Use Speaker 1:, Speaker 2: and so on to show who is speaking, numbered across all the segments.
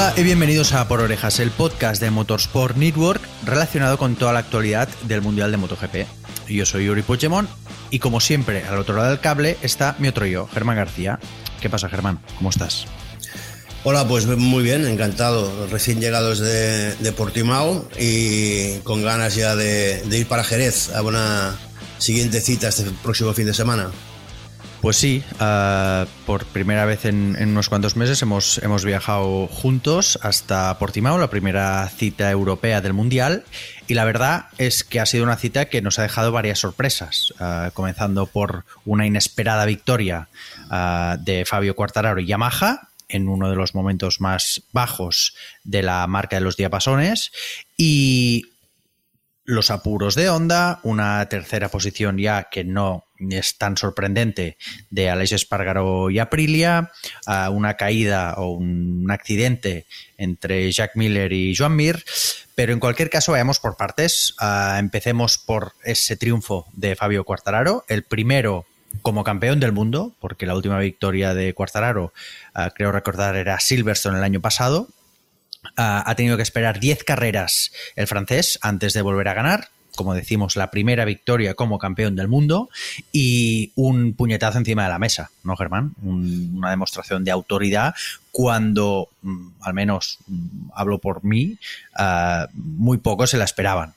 Speaker 1: Hola y bienvenidos a Por Orejas, el podcast de Motorsport Network relacionado con toda la actualidad del Mundial de MotoGP. Yo soy Uri Puigdemont y como siempre al otro lado del cable está mi otro yo, Germán García. ¿Qué pasa, Germán? ¿Cómo estás?
Speaker 2: Hola, pues muy bien, encantado. Recién llegados de Portimao y con ganas ya de ir para Jerez a una siguiente cita este próximo fin de semana.
Speaker 1: Pues sí, por primera vez en unos cuantos meses hemos viajado juntos hasta Portimao, la primera cita europea del Mundial, y la verdad es que ha sido una cita que nos ha dejado varias sorpresas, comenzando por una inesperada victoria de Fabio Quartararo y Yamaha en uno de los momentos más bajos de la marca de los diapasones, y los apuros de Honda, una tercera posición ya que no es tan sorprendente de Aleix Espargaró y Aprilia, una caída o un accidente entre Jack Miller y Joan Mir, pero en cualquier caso vayamos por partes. Empecemos por ese triunfo de Fabio Quartararo, el primero como campeón del mundo, porque la última victoria de Quartararo, creo recordar, era Silverstone el año pasado. Ha tenido que esperar 10 carreras el francés antes de volver a ganar. Como decimos, la primera victoria como campeón del mundo y un puñetazo encima de la mesa, ¿no, Germán? Una demostración de autoridad cuando, al menos hablo por mí, muy pocos se la esperaban.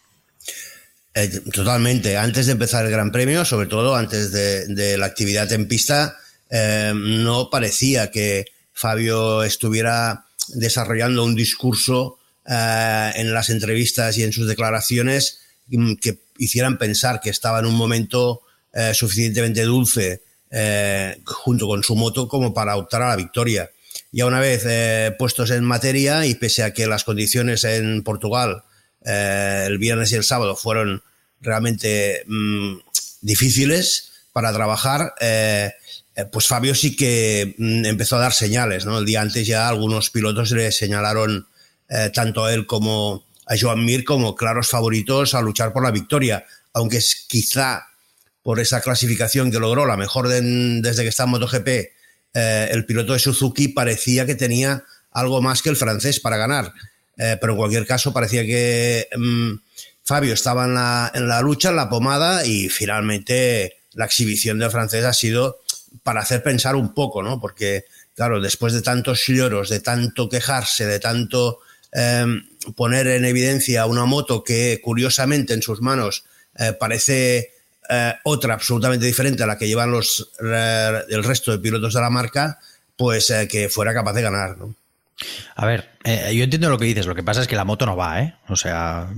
Speaker 2: Totalmente. Antes de empezar el Gran Premio, sobre todo antes de la actividad en pista, no parecía que Fabio estuviera desarrollando un discurso en las entrevistas y en sus declaraciones que hicieran pensar que estaba en un momento suficientemente dulce junto con su moto como para optar a la victoria. Ya una vez puestos en materia, y pese a que las condiciones en Portugal el viernes y el sábado fueron realmente difíciles para trabajar, pues Fabio sí que empezó a dar señales, ¿no? El día antes ya algunos pilotos le señalaron tanto a él como a Joan Mir como claros favoritos a luchar por la victoria, aunque es quizá por esa clasificación que logró, la mejor desde que está en MotoGP, el piloto de Suzuki parecía que tenía algo más que el francés para ganar, pero en cualquier caso parecía que Fabio estaba en la lucha, en la pomada, y finalmente la exhibición del francés ha sido para hacer pensar un poco, ¿no? Porque, claro, después de tantos lloros, de tanto quejarse, de tanto poner en evidencia una moto que, curiosamente, en sus manos parece otra absolutamente diferente a la que llevan el resto de pilotos de la marca, pues que fuera capaz de ganar, ¿no?
Speaker 1: A ver, yo entiendo lo que dices, lo que pasa es que la moto no va, ¿eh? O sea,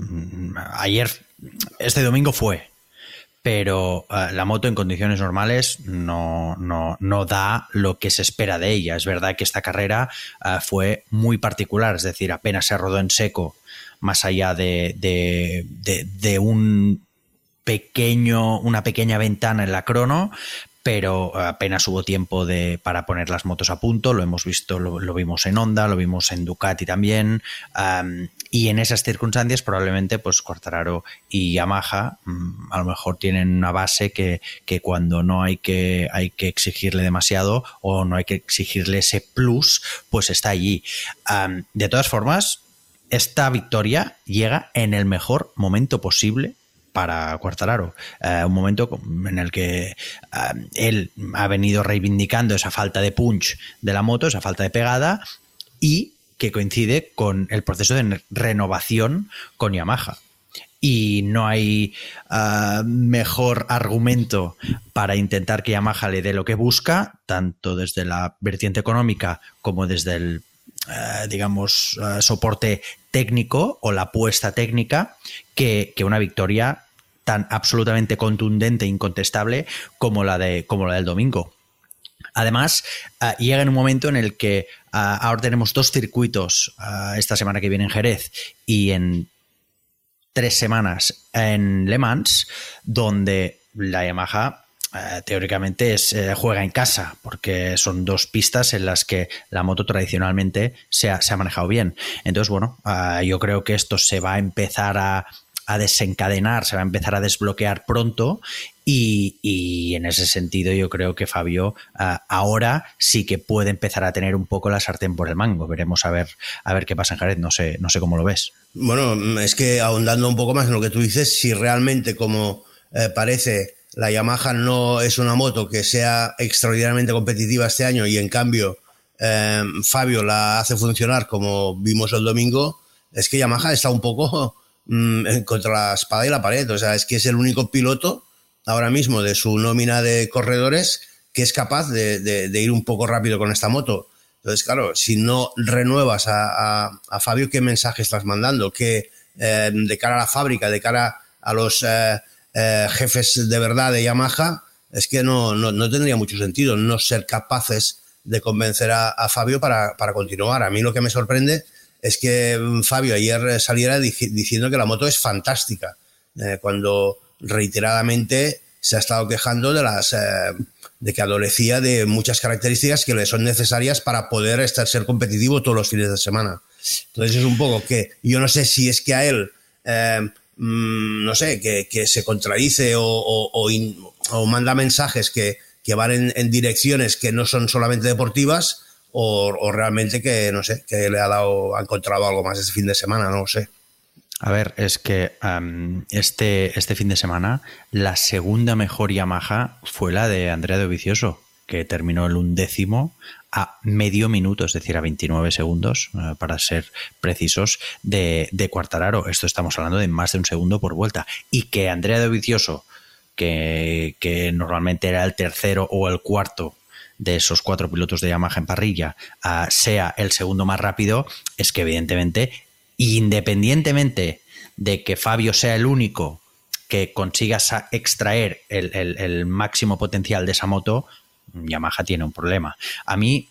Speaker 1: este domingo fue, pero la moto en condiciones normales no da lo que se espera de ella. Es verdad que esta carrera fue muy particular, es decir, apenas se rodó en seco, más allá de una pequeña ventana en la crono, pero apenas hubo tiempo para poner las motos a punto. Lo hemos visto, lo vimos en Honda, lo vimos en Ducati también, y en esas circunstancias probablemente pues Quartararo y Yamaha a lo mejor tienen una base que cuando no hay que exigirle demasiado o no hay que exigirle ese plus, pues está allí. De todas formas, esta victoria llega en el mejor momento posible para Quartararo, un momento en el que él ha venido reivindicando esa falta de punch de la moto, esa falta de pegada, y que coincide con el proceso de renovación con Yamaha. Y no hay mejor argumento para intentar que Yamaha le dé lo que busca, tanto desde la vertiente económica como desde el soporte técnico o la apuesta técnica, que una victoria tan absolutamente contundente e incontestable como la del domingo. Además, llega en un momento en el que ahora tenemos 2 circuitos esta semana que viene en Jerez y en 3 semanas en Le Mans, donde la Yamaha teóricamente juega en casa, porque son 2 pistas en las que la moto tradicionalmente se ha manejado bien. Entonces, bueno, yo creo que esto se va a empezar a a desencadenar, se va a empezar a desbloquear pronto y en ese sentido yo creo que Fabio ahora sí que puede empezar a tener un poco la sartén por el mango. Veremos a ver qué pasa en Jerez, no sé cómo lo ves.
Speaker 2: Bueno, es que ahondando un poco más en lo que tú dices, si realmente como parece la Yamaha no es una moto que sea extraordinariamente competitiva este año y en cambio Fabio la hace funcionar como vimos el domingo, es que Yamaha está un poco contra la espada y la pared. O sea, es que es el único piloto ahora mismo de su nómina de corredores que es capaz de ir un poco rápido con esta moto. Entonces, claro, si no renuevas a Fabio, ¿qué mensaje estás mandando? Que de cara a la fábrica, de cara a los jefes de verdad de Yamaha, es que no tendría mucho sentido no ser capaces de convencer a Fabio para continuar. A mí lo que me sorprende es que Fabio ayer saliera diciendo que la moto es fantástica, cuando reiteradamente se ha estado quejando de que adolecía de muchas características que le son necesarias para poder ser competitivo todos los fines de semana. Entonces es un poco que yo no sé si es que a él no sé, que se contradice o manda mensajes que van en direcciones que no son solamente deportivas o realmente que, no sé, que ha encontrado algo más este fin de semana, no lo sé.
Speaker 1: A ver, es que este fin de semana la segunda mejor Yamaha fue la de Andrea Dovizioso, que terminó el 11º a medio minuto, es decir, a 29 segundos, para ser precisos, de Quartararo. Esto estamos hablando de más de un segundo por vuelta. Y que Andrea Dovizioso, que normalmente era el tercero o el cuarto de esos 4 pilotos de Yamaha en parrilla, sea el segundo más rápido, es que evidentemente, independientemente de que Fabio sea el único que consiga extraer el máximo potencial de esa moto, Yamaha tiene un problema. A mí,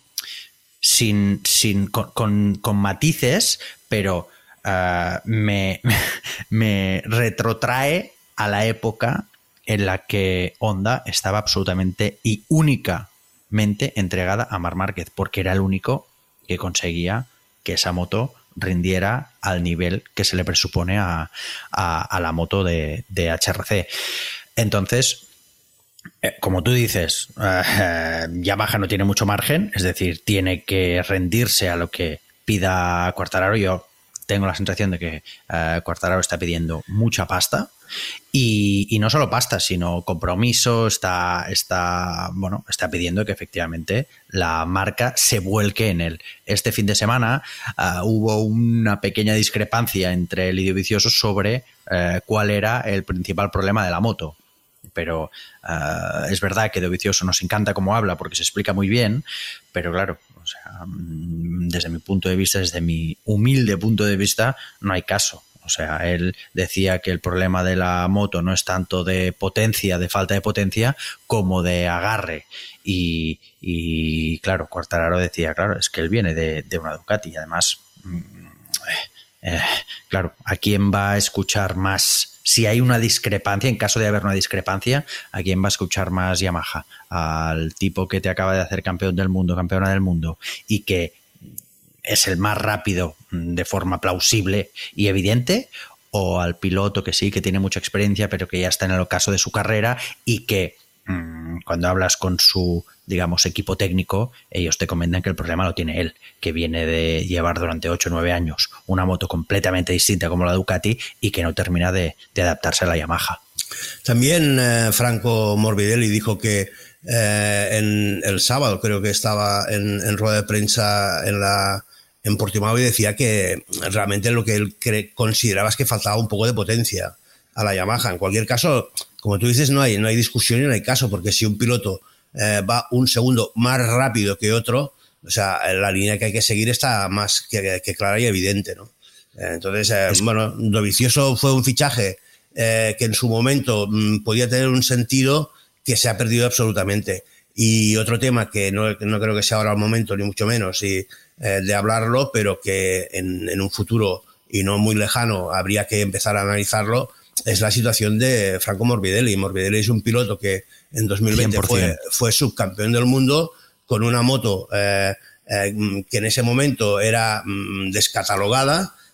Speaker 1: con matices, pero me retrotrae a la época en la que Honda estaba absolutamente y únicamente entregada a Marc Márquez, porque era el único que conseguía que esa moto rindiera al nivel que se le presupone a la moto de HRC. Entonces, como tú dices, Yamaha no tiene mucho margen, es decir, tiene que rendirse a lo que pida Quartararo. Yo tengo la sensación de que Quartararo está pidiendo mucha pasta y no solo pasta, sino compromiso. Está pidiendo que efectivamente la marca se vuelque en él. Este fin de semana hubo una pequeña discrepancia entre él y Dovizioso sobre cuál era el principal problema de la moto. Pero es verdad que Dovizioso nos encanta cómo habla porque se explica muy bien, pero claro, o sea, desde mi punto de vista, desde mi humilde punto de vista, no hay caso. O sea, él decía que el problema de la moto no es tanto de potencia, de falta de potencia, como de agarre. Y claro, Quartararo decía, claro, es que él viene de una Ducati y además, claro, ¿a quién va a escuchar más? Si hay una discrepancia, en caso de haber una discrepancia, ¿a quién va a escuchar más Yamaha? ¿Al tipo que te acaba de hacer campeón del mundo, campeona del mundo, y que es el más rápido de forma plausible y evidente? ¿O al piloto que sí, que tiene mucha experiencia, pero que ya está en el ocaso de su carrera y que cuando hablas con su, digamos, equipo técnico, ellos te comentan que el problema lo tiene él, que viene de llevar durante 8 o 9 años una moto completamente distinta como la Ducati y que no termina de adaptarse a la Yamaha?
Speaker 2: También Franco Morbidelli dijo que en el sábado, creo que estaba en rueda de prensa en Portimao, y decía que realmente lo que él consideraba es que faltaba un poco de potencia a la Yamaha. En cualquier caso, como tú dices, no hay discusión y no hay caso, porque si un piloto va un segundo más rápido que otro, o sea, la línea que hay que seguir está más que clara y evidente, ¿no? Entonces, bueno, Dovizioso fue un fichaje que en su momento podía tener un sentido que se ha perdido absolutamente. Y otro tema que no creo que sea ahora el momento, ni mucho menos, de hablarlo, pero que en un futuro y no muy lejano habría que empezar a analizarlo, es la situación de Franco Morbidelli. Morbidelli es un piloto que en 2020 fue subcampeón del mundo con una moto que en ese momento era descatalogada,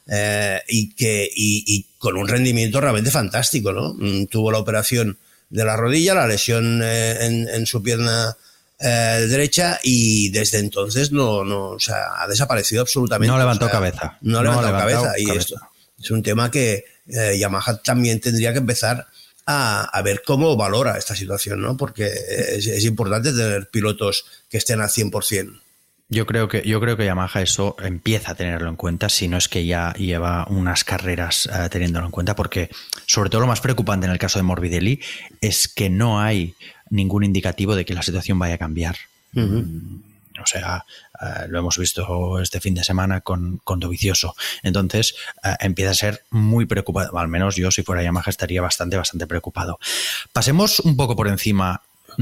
Speaker 2: y con un rendimiento realmente fantástico, ¿no? Tuvo la operación de la rodilla, la lesión en su pierna derecha, y desde entonces o sea, ha desaparecido absolutamente.
Speaker 1: No levantó
Speaker 2: o sea,
Speaker 1: cabeza.
Speaker 2: No levantó cabeza. Y esto es un tema que Yamaha también tendría que empezar a ver cómo valora esta situación, ¿no? Porque es importante tener pilotos que estén al 100%.
Speaker 1: Yo creo que Yamaha eso empieza a tenerlo en cuenta, si no es que ya lleva unas carreras teniéndolo en cuenta, porque sobre todo lo más preocupante en el caso de Morbidelli es que no hay ningún indicativo de que la situación vaya a cambiar. O sea, lo hemos visto este fin de semana con Dovizioso. Entonces, empieza a ser muy preocupado. Al menos yo, si fuera Yamaha, estaría bastante preocupado. Pasemos un poco por encima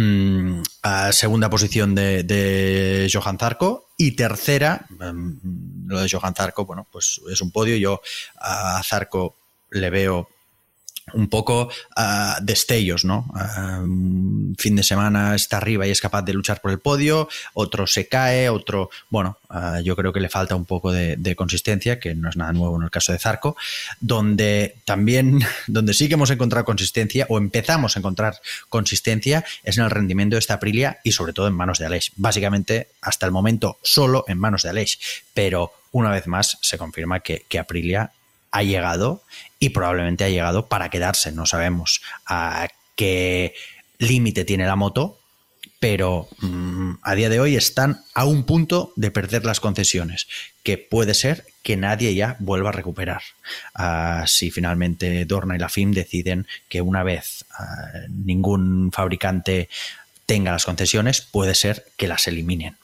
Speaker 1: a segunda posición de Johan Zarco, y tercera, lo de Johan Zarco, bueno, pues es un podio. Yo a Zarco le veo un poco destellos, ¿no? Fin de semana está arriba y es capaz de luchar por el podio, otro se cae, otro... Bueno, yo creo que le falta un poco de consistencia, que no es nada nuevo en el caso de Zarco, donde sí que hemos encontrado consistencia, o empezamos a encontrar consistencia, es en el rendimiento de esta Aprilia y sobre todo en manos de Aleix. Básicamente, hasta el momento, solo en manos de Aleix, pero una vez más se confirma que Aprilia ha llegado, y probablemente ha llegado para quedarse. No sabemos a qué límite tiene la moto, pero a día de hoy están a un punto de perder las concesiones, que puede ser que nadie ya vuelva a recuperar. Si finalmente Dorna y la FIM deciden que una vez ningún fabricante tenga las concesiones, puede ser que las eliminen.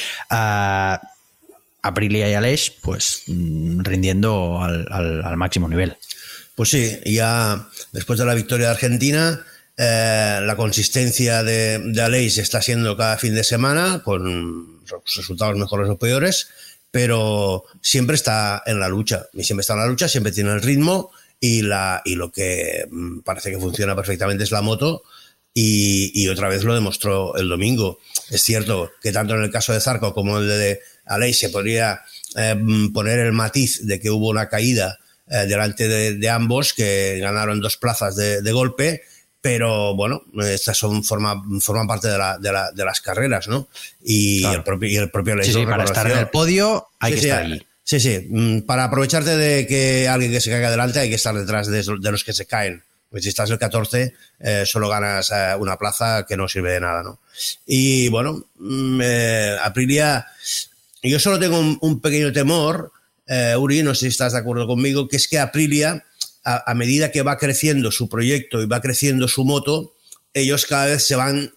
Speaker 1: Aprilia y Aleix, pues rindiendo al máximo nivel.
Speaker 2: Pues sí, ya después de la victoria de Argentina, la consistencia de Aleix está siendo cada fin de semana, con resultados mejores o peores, pero siempre está en la lucha. Y siempre está en la lucha, siempre tiene el ritmo, y lo que parece que funciona perfectamente es la moto. Y otra vez lo demostró el domingo. Es cierto que tanto en el caso de Zarco como el de Aleix se podría poner el matiz de que hubo una caída delante de ambos, que ganaron 2 plazas de golpe, pero bueno, estas forman parte de las carreras, ¿no? Y claro. el propio Aleix
Speaker 1: sí, para estar en el podio hay que estar allí.
Speaker 2: Sí, para aprovecharte de que alguien que se caiga delante hay que estar detrás de los que se caen. Pues si estás el 14, solo ganas una plaza que no sirve de nada, ¿no? Y bueno, Aprilia, yo solo tengo un pequeño temor, Uri, no sé si estás de acuerdo conmigo, que es que Aprilia, a medida que va creciendo su proyecto y va creciendo su moto, ellos cada vez se van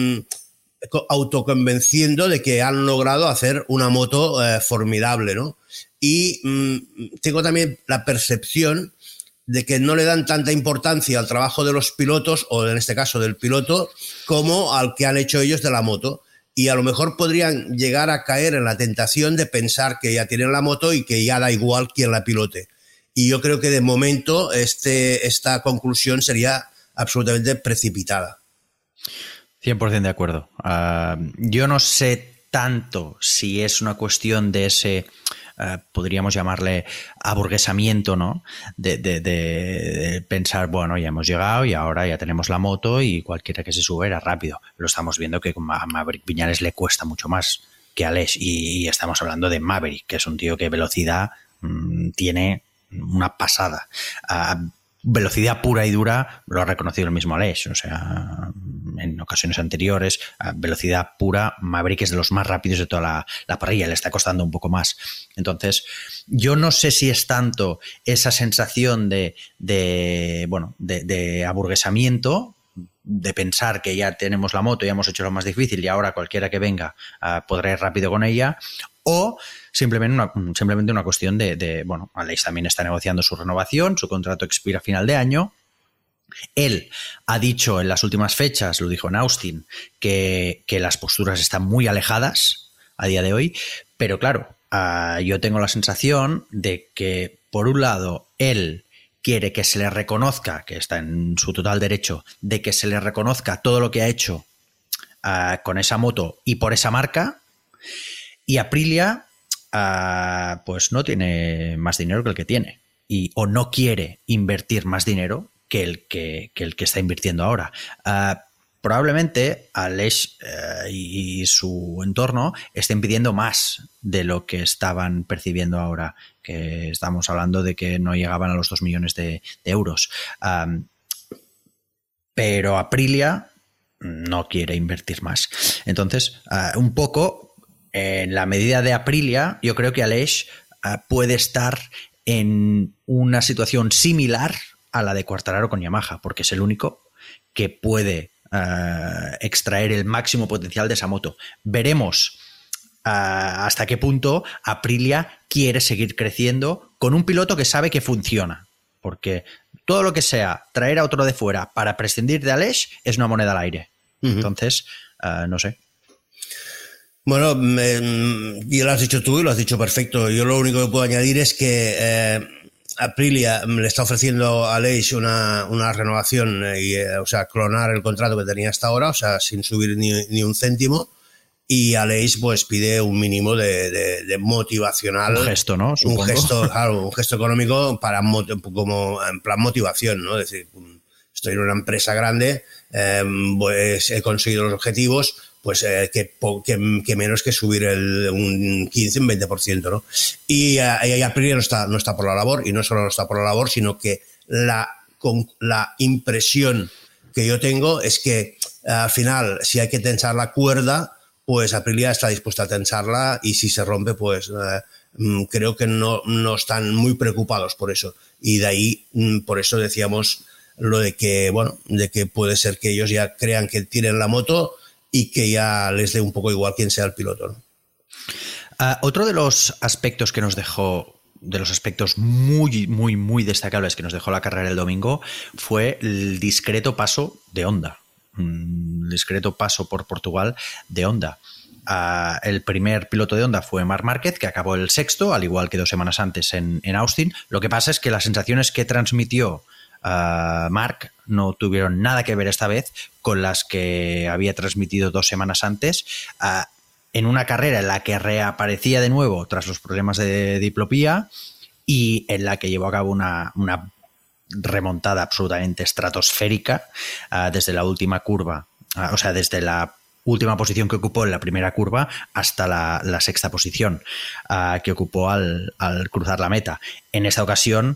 Speaker 2: autoconvenciendo de que han logrado hacer una moto formidable, ¿no? Y tengo también la percepción de que no le dan tanta importancia al trabajo de los pilotos, o en este caso del piloto, como al que han hecho ellos de la moto. Y a lo mejor podrían llegar a caer en la tentación de pensar que ya tienen la moto y que ya da igual quién la pilote. Y yo creo que de momento esta conclusión sería absolutamente precipitada.
Speaker 1: 100% de acuerdo. Yo no sé tanto si es una cuestión de ese... podríamos llamarle aburguesamiento, ¿no? De pensar, bueno, ya hemos llegado y ahora ya tenemos la moto y cualquiera que se sube era rápido. Lo estamos viendo que a Maverick Viñales le cuesta mucho más que a Aleix, y estamos hablando de Maverick, que es un tío que velocidad tiene una pasada. Velocidad pura y dura lo ha reconocido el mismo Aleix, o sea, en ocasiones anteriores, velocidad pura, Maverick es de los más rápidos de toda la parrilla, le está costando un poco más. Entonces, yo no sé si es tanto esa sensación de aburguesamiento, de pensar que ya tenemos la moto, ya hemos hecho lo más difícil y ahora cualquiera que venga podrá ir rápido con ella, o simplemente una cuestión de Aleix también está negociando su renovación, su contrato expira a final de año. Él ha dicho en las últimas fechas, lo dijo en Austin, que las posturas están muy alejadas a día de hoy, pero claro, yo tengo la sensación de que, por un lado, él quiere que se le reconozca, que está en su total derecho, de que se le reconozca todo lo que ha hecho con esa moto y por esa marca, y Aprilia pues no tiene más dinero que el que tiene. O no quiere invertir más dinero que el que está invirtiendo ahora. Probablemente Aleix y su entorno estén pidiendo más de lo que estaban percibiendo ahora, que estamos hablando de que no llegaban a los 2 millones de euros. Pero Aprilia no quiere invertir más. Entonces, un poco, en la medida de Aprilia, yo creo que Aleix puede estar en una situación similar a la de Quartararo con Yamaha, porque es el único que puede extraer el máximo potencial de esa moto. Veremos hasta qué punto Aprilia quiere seguir creciendo con un piloto que sabe que funciona, porque todo lo que sea traer a otro de fuera para prescindir de Aleix es una moneda al aire. Entonces, no sé.
Speaker 2: Bueno, ya lo has dicho tú y lo has dicho perfecto. Yo lo único que puedo añadir es que Aprilia le está ofreciendo a Aleix una renovación, o sea, clonar el contrato que tenía hasta ahora, o sea, sin subir ni un céntimo. Y Aleix pues pide un mínimo de motivacional.
Speaker 1: Un gesto, ¿no? Supongo.
Speaker 2: Un gesto, claro, un gesto económico como en plan motivación, ¿no? Es decir, estoy en una empresa grande, pues he conseguido los objetivos, pues que menos que subir un 15, un 20%, ¿no? Y Aprilia no está por la labor, y no solo no está por la labor, sino que la impresión que yo tengo es que al final, si hay que tensar la cuerda, pues Aprilia está dispuesta a tensarla, y si se rompe, pues creo que no están muy preocupados por eso. Y de ahí, por eso decíamos lo de que, bueno, de que puede ser que ellos ya crean que tienen la moto y que ya les dé un poco igual quién sea el piloto, ¿no?
Speaker 1: Otro de los aspectos que nos dejó, de los aspectos muy, muy, muy destacables que nos dejó la carrera el domingo, fue el discreto paso de Honda. Un discreto paso por Portugal de Honda. El primer piloto de Honda fue Marc Márquez, que acabó el sexto, al igual que 2 semanas antes en Austin. Lo que pasa es que las sensaciones que transmitió Marc no tuvieron nada que ver esta vez con las que había transmitido 2 semanas antes, en una carrera en la que reaparecía de nuevo tras los problemas de diplopía y en la que llevó a cabo una remontada absolutamente estratosférica desde la última curva, o sea, desde la última posición que ocupó en la primera curva hasta la sexta posición que ocupó al cruzar la meta. En esta ocasión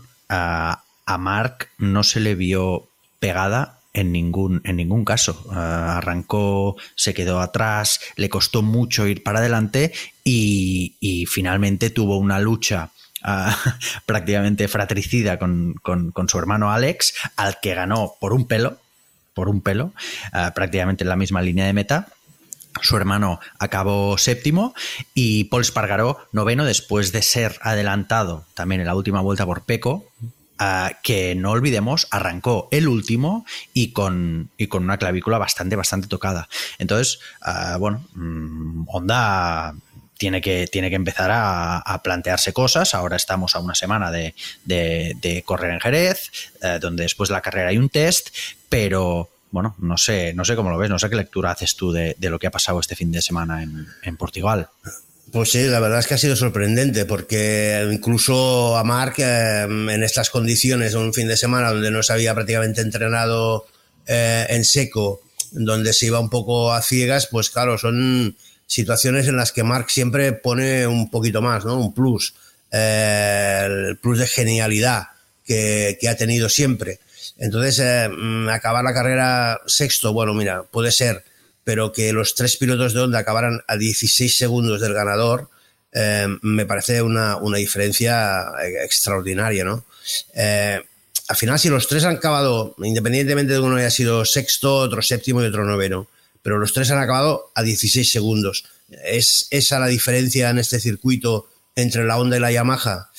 Speaker 1: a Marc no se le vio pegada en ningún caso. Arrancó, se quedó atrás, le costó mucho ir para adelante y finalmente tuvo una lucha prácticamente fratricida con su hermano Alex, al que ganó por un pelo, prácticamente en la misma línea de meta. Su hermano acabó séptimo y Pol Espargaró noveno, después de ser adelantado también en la última vuelta por Pecco, que no olvidemos arrancó el último y con una clavícula bastante tocada. Entonces, Honda tiene que empezar a plantearse cosas. Ahora estamos a una semana de correr en Jerez, donde después de la carrera hay un test, pero bueno, no sé cómo lo ves, no sé qué lectura haces tú de lo que ha pasado este fin de semana en Portugal.
Speaker 2: Pues sí, la verdad es que ha sido sorprendente, porque incluso a Marc en estas condiciones, un fin de semana donde no se había prácticamente entrenado en seco, donde se iba un poco a ciegas, pues claro, son situaciones en las que Marc siempre pone un poquito más, ¿no? Un plus, el plus de genialidad que ha tenido siempre. Entonces, acabar la carrera sexto, bueno, mira, puede ser, pero que los 3 pilotos de Honda acabaran a 16 segundos del ganador, me parece una diferencia extraordinaria, ¿no? Al final, si los 3 han acabado, independientemente de que uno haya sido sexto, otro séptimo y otro noveno, pero los 3 han acabado a 16 segundos. ¿Es esa la diferencia en este circuito entre la Honda y la Yamaha?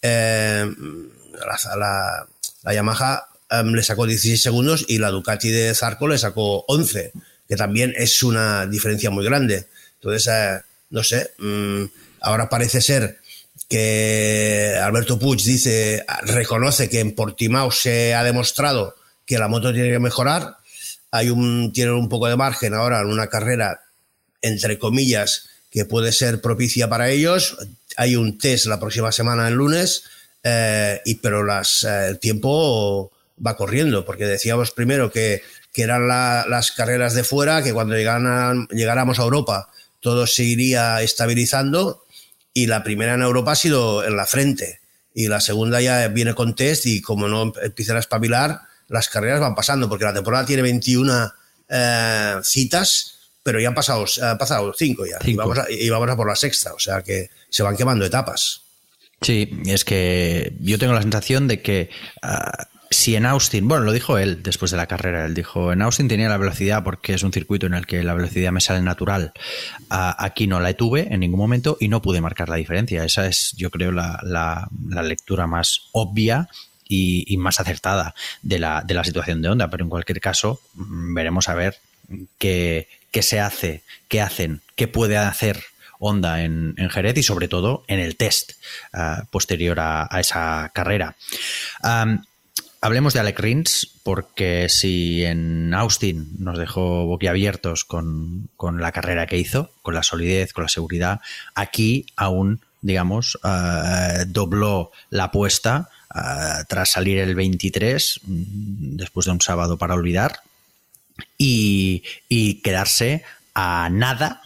Speaker 2: La Yamaha le sacó 16 segundos y la Ducati de Zarco le sacó 11, que también es una diferencia muy grande. Entonces, no sé, ahora parece ser que Alberto Puig reconoce que en Portimao se ha demostrado que la moto tiene que mejorar. Tienen un poco de margen ahora en una carrera, entre comillas, que puede ser propicia para ellos. Hay un test la próxima semana, el lunes, pero el tiempo va corriendo, porque decíamos primero que eran las carreras de fuera, que cuando llegáramos a Europa todo se iría estabilizando, y la primera en Europa ha sido en la frente, y la segunda ya viene con test, y como no empiezan a espabilar, las carreras van pasando, porque la temporada tiene 21 citas, pero ya han pasado 5 ya, 5. Y vamos a por la sexta, o sea que se van quemando etapas.
Speaker 1: Sí, es que yo tengo la sensación de que si en Austin, bueno, lo dijo él después de la carrera, él dijo, en Austin tenía la velocidad porque es un circuito en el que la velocidad me sale natural, aquí no la tuve en ningún momento y no pude marcar la diferencia. Esa es, yo creo, la lectura más obvia y más acertada de la situación de Honda, pero en cualquier caso veremos a ver qué se hace, qué hacen, qué puede hacer Honda en Jerez y sobre todo en el test posterior a esa carrera. Hablemos de Alex Rins, porque si en Austin nos dejó boquiabiertos con la carrera que hizo, con la solidez, con la seguridad, aquí aún, digamos, dobló la apuesta tras salir el 23, después de un sábado para olvidar, y quedarse a nada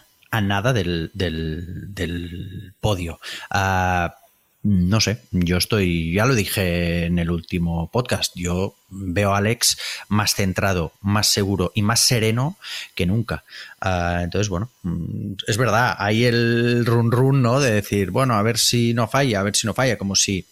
Speaker 1: del podio. No sé, ya lo dije en el último podcast, yo veo a Alex más centrado, más seguro y más sereno que nunca. Entonces, bueno, es verdad, hay el run, ¿no? De decir, bueno, a ver si no falla, como si,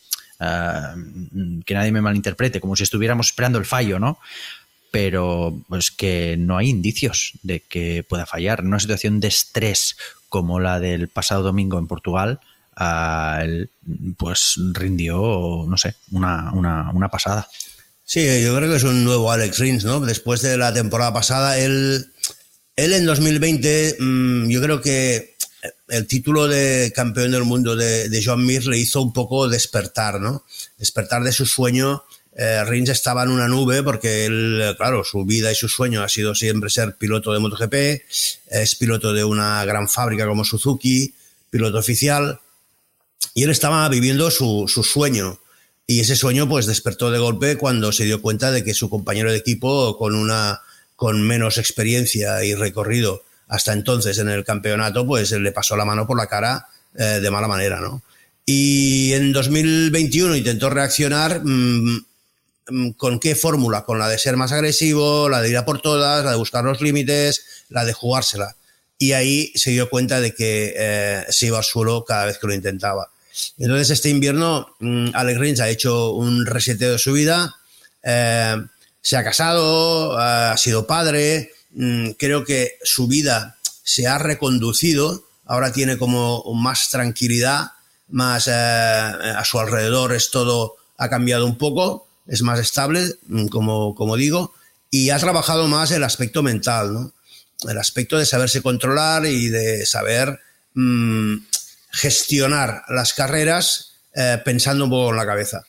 Speaker 1: que nadie me malinterprete, como si estuviéramos esperando el fallo, ¿no? Pero pues que no hay indicios de que pueda fallar. En una situación de estrés como la del pasado domingo en Portugal, él pues rindió, no sé, una pasada.
Speaker 2: Sí, yo creo que es un nuevo Alex Rins, ¿no? Después de la temporada pasada, él en 2020, yo creo que el título de campeón del mundo de Joan Mir le hizo un poco despertar, ¿no? Despertar de su sueño. Rins estaba en una nube porque él, claro, su vida y su sueño ha sido siempre ser piloto de MotoGP, es piloto de una gran fábrica como Suzuki, piloto oficial, y él estaba viviendo su sueño, y ese sueño pues despertó de golpe cuando se dio cuenta de que su compañero de equipo con menos experiencia y recorrido hasta entonces en el campeonato pues le pasó la mano por la cara de mala manera, ¿no? Y en 2021 intentó reaccionar. ¿Con qué fórmula? Con la de ser más agresivo, la de ir a por todas, la de buscar los límites, la de jugársela. Y ahí se dio cuenta de que se iba al suelo cada vez que lo intentaba. Entonces este invierno Alex Rins ha hecho un reseteo de su vida, se ha casado, ha sido padre, creo que su vida se ha reconducido, ahora tiene como más tranquilidad, más a su alrededor todo ha cambiado un poco, es más estable, como digo, y ha trabajado más el aspecto mental, ¿no? El aspecto de saberse controlar y de saber gestionar las carreras pensando un poco en la cabeza.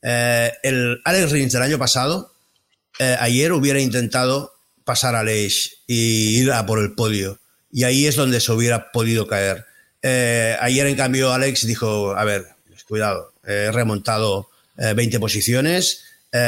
Speaker 2: El Alex Rins del año pasado, ayer hubiera intentado pasar a Aleix y ir a por el podio, y ahí es donde se hubiera podido caer. Ayer, en cambio, Alex dijo, a ver, cuidado, he remontado 20 posiciones.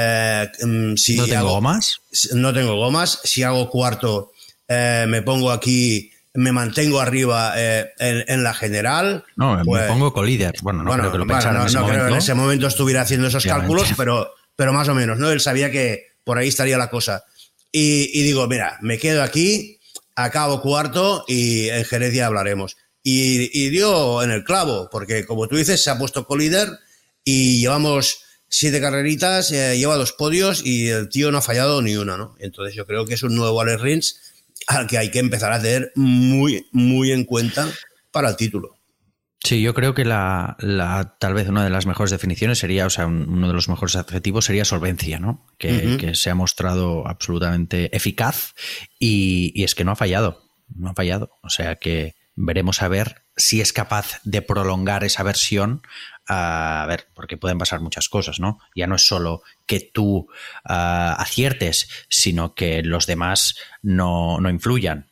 Speaker 2: Si
Speaker 1: ¿No tengo gomas?
Speaker 2: No tengo gomas. Si hago cuarto, me pongo aquí, me mantengo arriba en la general.
Speaker 1: No, pues, me pongo colíder. Bueno, creo que lo pensara en ese momento.
Speaker 2: Creo que en ese momento estuviera haciendo esos cálculos, pero más o menos, ¿no? Él sabía que por ahí estaría la cosa. Y digo, mira, me quedo aquí, acabo cuarto y en Jerez ya hablaremos. Y dio en el clavo, porque como tú dices, se ha puesto colíder y llevamos 7 carreritas, lleva 2 podios y el tío no ha fallado ni una, ¿no? Entonces yo creo que es un nuevo Alex Rins al que hay que empezar a tener muy, muy en cuenta para el título.
Speaker 1: Sí, yo creo que tal vez una de las mejores definiciones sería, o sea, uno de los mejores adjetivos sería solvencia, ¿no? Que se ha mostrado absolutamente eficaz y es que no ha fallado. O sea que veremos a ver si es capaz de prolongar esa versión. A ver, porque pueden pasar muchas cosas, ¿no? Ya no es solo que tú aciertes, sino que los demás no influyan.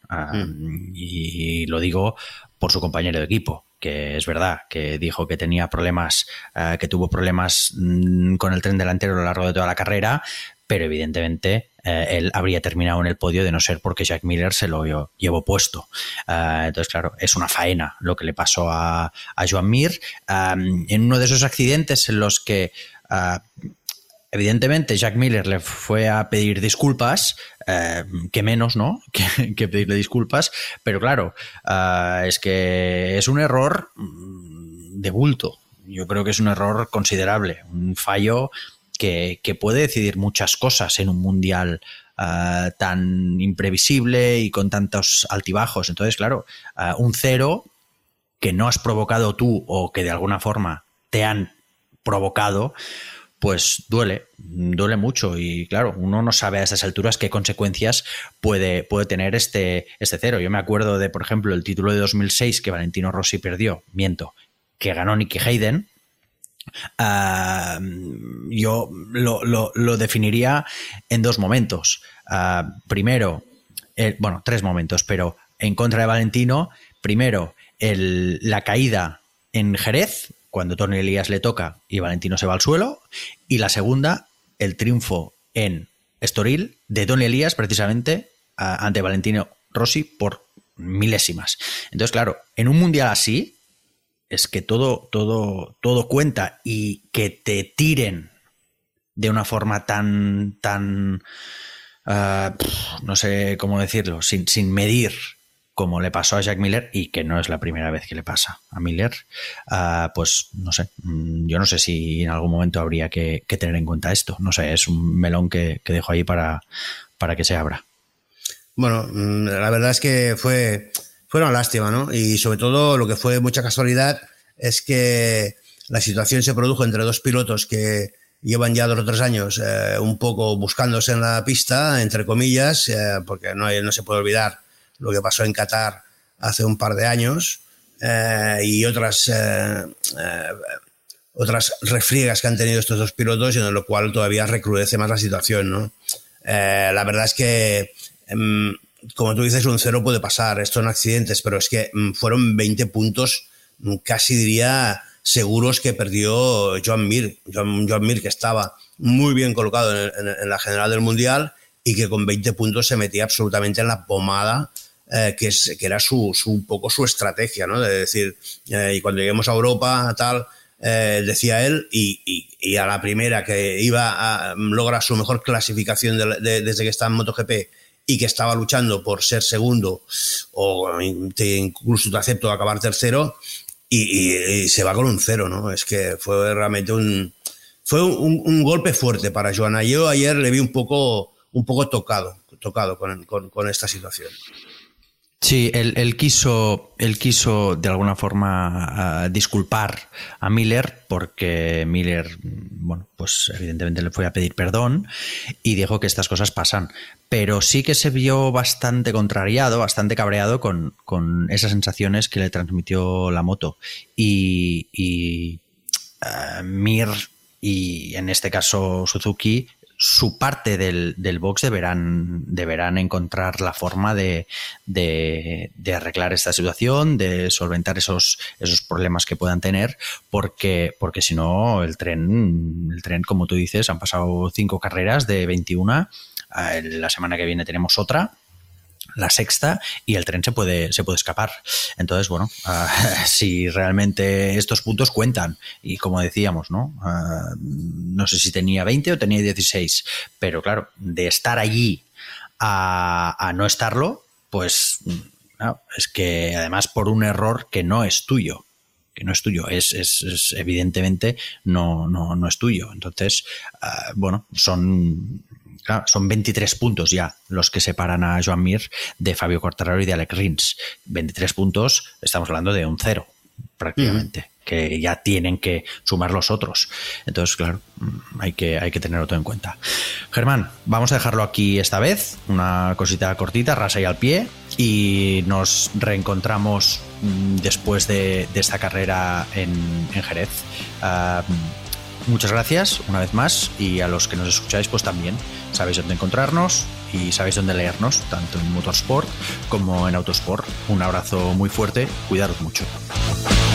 Speaker 1: Y lo digo por su compañero de equipo, que es verdad que dijo que tenía problemas, que tuvo problemas con el tren delantero a lo largo de toda la carrera, pero evidentemente él habría terminado en el podio de no ser porque Jack Miller se lo llevó puesto. Entonces, claro, es una faena lo que le pasó a Joan Mir en uno de esos accidentes en los que evidentemente Jack Miller le fue a pedir disculpas, que menos, ¿no? que pedirle disculpas, pero claro, es que es un error de bulto. Yo creo que es un error considerable, un fallo que puede decidir muchas cosas en un mundial tan imprevisible y con tantos altibajos. Entonces, claro, un 0 que no has provocado tú o que de alguna forma te han provocado, pues duele mucho. Y claro, uno no sabe a estas alturas qué consecuencias puede tener este 0. Yo me acuerdo de, por ejemplo, el título de 2006 que Valentino Rossi perdió, que ganó Nicky Hayden. Yo lo definiría en dos momentos. Primero, tres momentos, pero en contra de Valentino. Primero, la caída en Jerez, cuando Toni Elias le toca y Valentino se va al suelo. Y la segunda, el triunfo en Estoril de Toni Elias, precisamente ante Valentino Rossi por milésimas. Entonces, claro, en un mundial así, es que todo cuenta, y que te tiren de una forma tan no sé cómo decirlo, sin medir, como le pasó a Jack Miller, y que no es la primera vez que le pasa a Miller, pues no sé, yo no sé si en algún momento habría que tener en cuenta esto. No sé, es un melón que dejo ahí para que se abra.
Speaker 2: Bueno, la verdad es que fue una lástima, ¿no? Y sobre todo lo que fue mucha casualidad es que la situación se produjo entre dos pilotos que llevan ya 2 o 3 años un poco buscándose en la pista, entre comillas, porque no se puede olvidar lo que pasó en Qatar hace un par de años, y otras refriegas que han tenido estos dos pilotos, y en lo cual todavía recrudece más la situación, ¿no? La verdad es que como tú dices, un 0 puede pasar, estos son accidentes, pero es que fueron 20 puntos, casi diría seguros, que perdió Joan Mir, que estaba muy bien colocado en la general del Mundial, y que con 20 puntos se metía absolutamente en la pomada, que era un poco su estrategia, ¿no? De decir, y cuando lleguemos a Europa, tal, decía él, y a la primera que iba a lograr su mejor clasificación desde que está en MotoGP, y que estaba luchando por ser segundo, o incluso te acepto acabar tercero, y se va con un 0, ¿no? Es que fue realmente un golpe fuerte para Joan. Yo ayer le vi un poco tocado con esta situación.
Speaker 1: Sí, él quiso de alguna forma disculpar a Miller, porque Miller, bueno, pues evidentemente le fue a pedir perdón y dijo que estas cosas pasan, pero sí que se vio bastante contrariado, bastante cabreado con esas sensaciones que le transmitió la moto, y Mir, y en este caso Suzuki, su parte del box deberán encontrar la forma de arreglar esta situación, de solventar esos problemas que puedan tener, porque si no, el tren, como tú dices, han pasado 5 carreras de 21, la semana que viene tenemos otra, la sexta, y el tren se puede escapar. Entonces, bueno, si realmente estos puntos cuentan, y como decíamos, ¿no? No sé si tenía 20 o tenía 16, pero claro, de estar allí a no estarlo, pues no, es que además por un error que no es tuyo, es evidentemente no es tuyo. Entonces, bueno, son 23 puntos ya los que separan a Joan Mir de Fabio Quartararo y de Alex Rins. 23 puntos, estamos hablando de un 0 prácticamente, que ya tienen que sumar los otros. Entonces, claro, hay que tenerlo todo en cuenta. Germán, vamos a dejarlo aquí esta vez, una cosita cortita, rasa y al pie, y nos reencontramos después de esta carrera en Jerez. Muchas gracias una vez más, y a los que nos escucháis pues también sabéis dónde encontrarnos y sabéis dónde leernos, tanto en Motorsport como en Autosport. Un abrazo muy fuerte, cuidaros mucho.